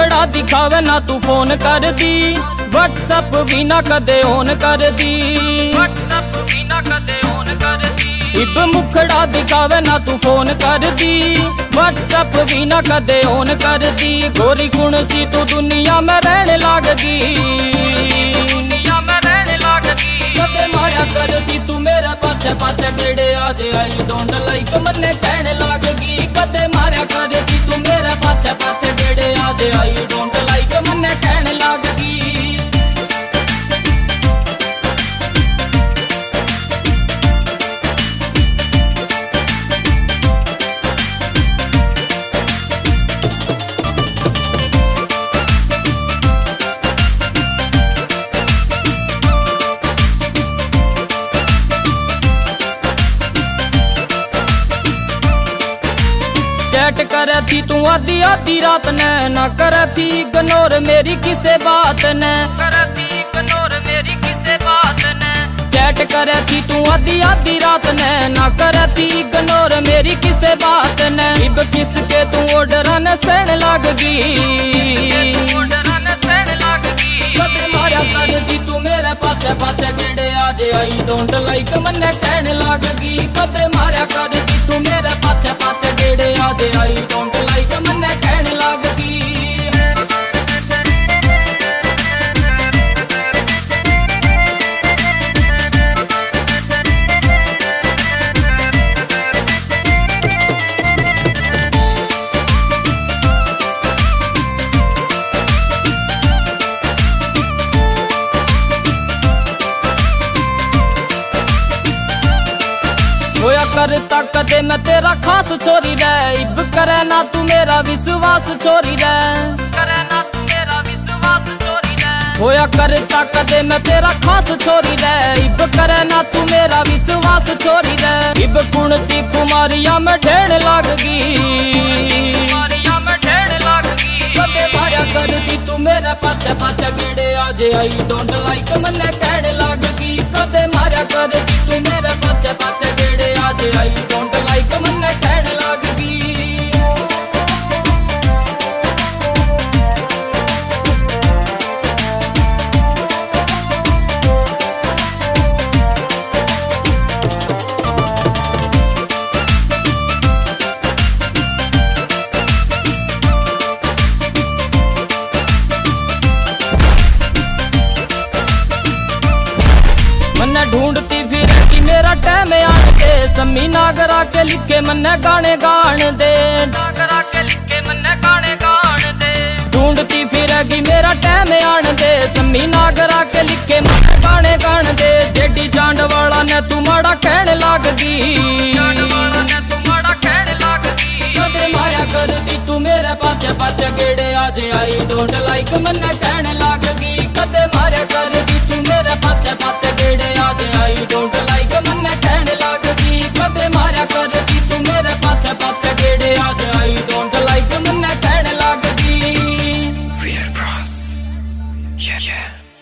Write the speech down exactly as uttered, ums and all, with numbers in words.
मुखड़ा दिखावे ना तू फोन कर दी, व्हाट्सएप भी ना कदे ऑन कर दी, व्हाट्सएप भी ना कदे ऑन कर दी। इब मुखड़ा दिखावे ना तू फोन कर दी, व्हाट्सएप भी ना कदे ऑन कर दी। गोरी गुण सी तू दुनिया में रहने लागगी, दुनिया में रहने लागगी। कदे माया कर दी तू मेरे पाछे पाछे गेड़े आज आई डोंट लाइक मन्ने कहने लागगी। कदे माया कर दी तू मेरे पाछे पाछे गेड़े आज आई डोंट लाइक मन्ने कहने लागगी। चैट करे थी तू आधी आधी रात ने, ना करे थी इग्नोर मेरी किसे बात ने, करे थी इग्नोर मेरी किसे बात ने। चैट करे थी तू आधी आधी रात ने, ना करे थी इग्नोर मेरी किसे बात ने। इब किसके तू ऑर्डर न सहन लागगी, कदे माया कर दी तू मेरे पाछे पाछे गेड़े आज आई डोंट लाइक मन्ने कहने लागगी। कदे माया कर दी तू मेरे पाछे पाछे गेड़े आज आई डोंट लाइक मन्ने कहने लागगी। होया करता कदे मैं तेरा खास छोरी रे, इब करे ना तू मेरा विश्वास छोरी रे, करे ना तू मेरा विश्वास छोरी रे। होया करता कदे मैं तेरा खास छोरी रे, इब करे ना तू मेरा विश्वास छोरी रे। इब गुण सी कुमारिया में ढेर लागगी, कुमारिया में ढेर लागगी। कदे माया कर दी तू मेरे पाछे पाछे गेड़े आज आई डोंट लाइक मन्ने कहने लागगी। कदे माया कर दी तू मेरे पाछे पाछे गेड़े आज आई डोंट लाइक मन्ने कहने लागगी। मन्ने ढूंढती फिर कि मेरा टाइम आन दे, सम्मी नागरा के लिखे मन्ने गाने गान दे, नागरा के लिखे मन्ने गाने गान दे। ढूंढती फिर कि मेरा टाइम आन दे, सम्मी नागरा के लिखे मन्ने गाने गान दे। जेडी जांड वाला ने तू माड़ा कहने लागगी, कदे माया कर दी तू मेरे पाछे पाछे गेड़े आज आई डोंट लाइक मन्ने कहने लागगी। कदे माया कर दी तू मेरे पाछे पाछे गेड़े आज आई डोंट लाइक मन्ने कहने लागगी। कदे माया कर दी तू मेरे पाछे पाछे गेड़े आज आई डोंट लाइक मन्ने कहने लागगी। Weird Bros. Yeah, yeah.